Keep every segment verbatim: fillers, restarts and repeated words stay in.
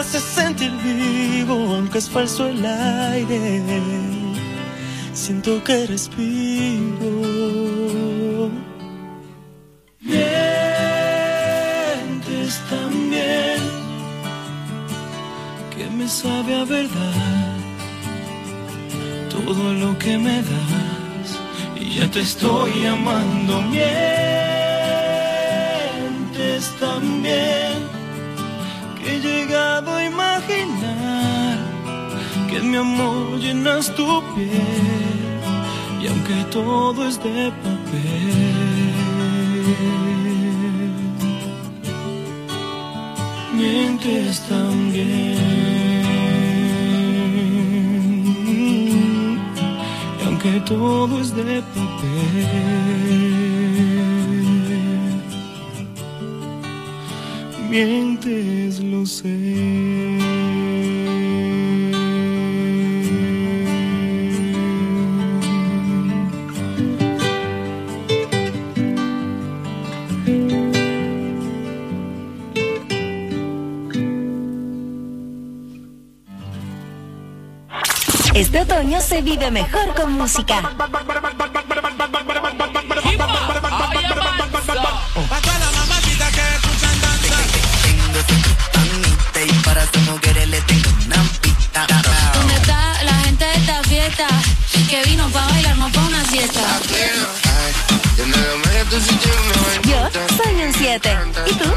hace sentir vivo, aunque es falso el aire. Siento que respiro. Mientes también, que me sabe a verdad todo lo que me das, y ya te estoy amando. Mientes también, que he llegado a imaginar que mi amor llenas tu piel, y aunque todo es de papel, mientes también, y aunque todo es de papel, mientes, lo sé. Este otoño se vive mejor con música. ¿Dónde está la gente de esta fiesta? Que vino pa' bailar, no pa' una siesta. Yo soy un siete. ¿Y tú?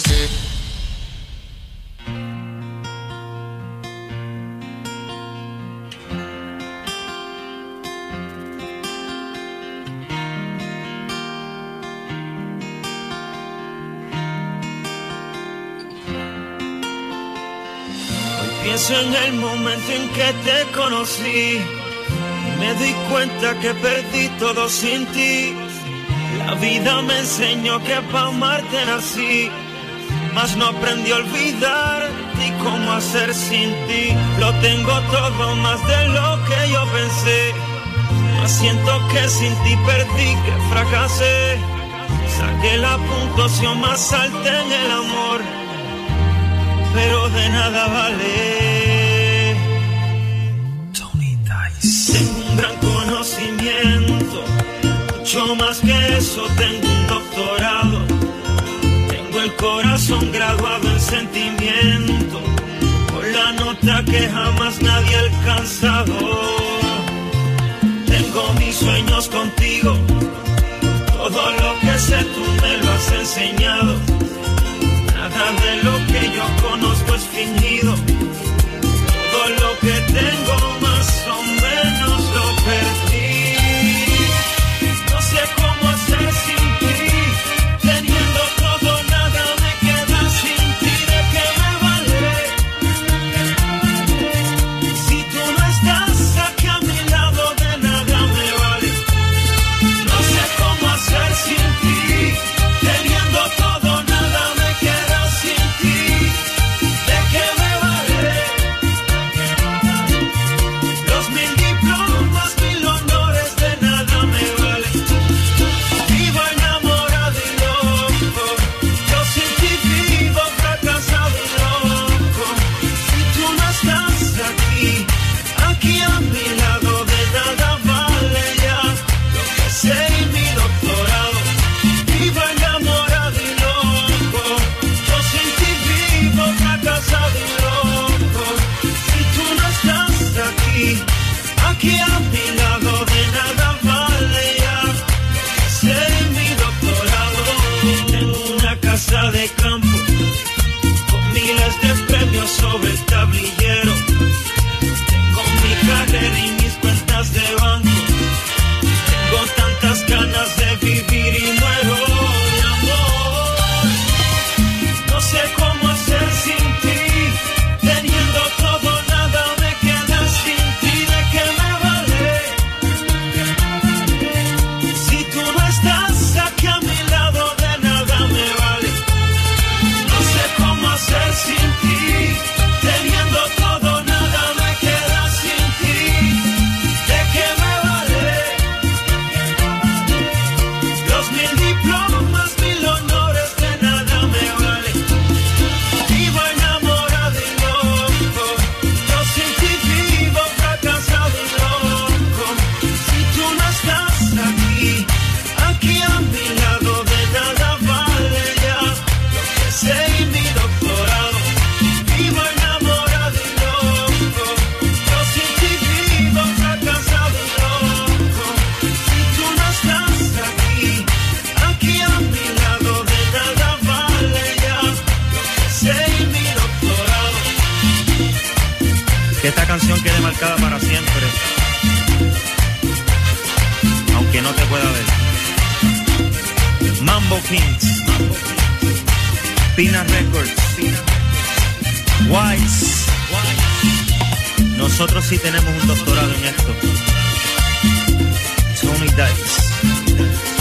Pienso en el momento en que te conocí, me di cuenta que perdí todo sin ti. La vida me enseñó que pa' amarte nací, mas no aprendí a olvidar ni cómo hacer sin ti. Lo tengo todo más de lo que yo pensé, mas siento que sin ti perdí, que fracasé. Saqué la puntuación más alta en el amor, pero de nada vale. Tony Dice. Tengo un gran conocimiento, mucho más que eso, tengo un doctorado. Tengo el corazón graduado en sentimiento, con la nota que jamás nadie ha alcanzado. Tengo mis sueños contigo, todo lo que sé tú me lo has enseñado. Nada de lo que yo conozco es fingido. Todo lo que tengo más o menos lo perdí. No sé cómo hacer sin ti. Teniendo todo, nada me queda sin ti. ¿De qué me vale? Si tú no estás aquí a mi lado, de nada me vale. No sé cómo hacer sin ti. Teniendo todo, nada me queda sin ti. ¿De qué me vale? Que esta canción quede marcada para siempre, aunque no te pueda ver. Mambo Kings, Pina Records, Wise. Nosotros sí tenemos un doctorado en esto. Tony Dice.